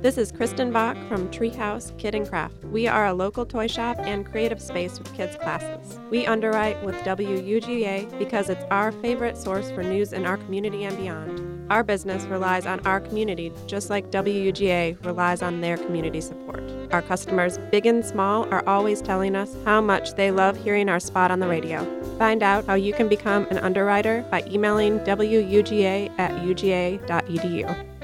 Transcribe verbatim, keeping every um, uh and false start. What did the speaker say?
This is Kristen Bach from Treehouse Kid and Craft. We are a local toy shop and creative space with kids' classes. We underwrite with W U G A because it's our favorite source for news in our community and beyond. Our business relies on our community, just like W U G A relies on their community support. Our customers, big and small, are always telling us how much they love hearing our spot on the radio. Find out how you can become an underwriter by emailing W U G A at U G A dot E D U.